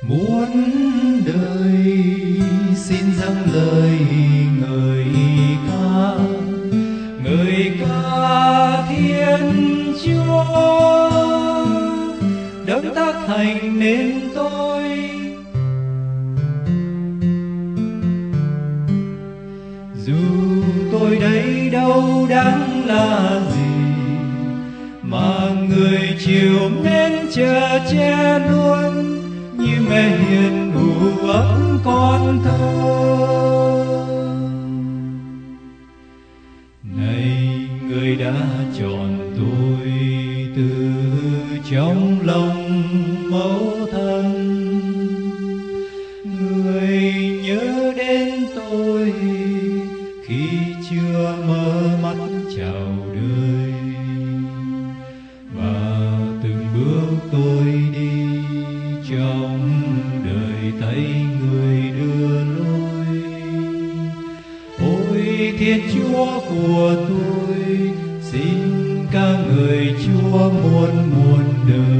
muôn đời xin dâng lời ngợi ca Thiên Chúa đấng tác thành nên tôi. Dù tôi đây đâu đáng là gì mà người chiều nên chở che luôn, như mẹ hiền ủ ấm con thơ. Này người đã chọn tôi từ trong lòng mẫu thân, người nhớ đến tôi khi chưa mở mắt chào đời, và từng bước tôi đi trong đời thấy người đưa lối. Ôi Thiên Chúa của tôi, xin ca ngợi Chúa muôn muôn đời.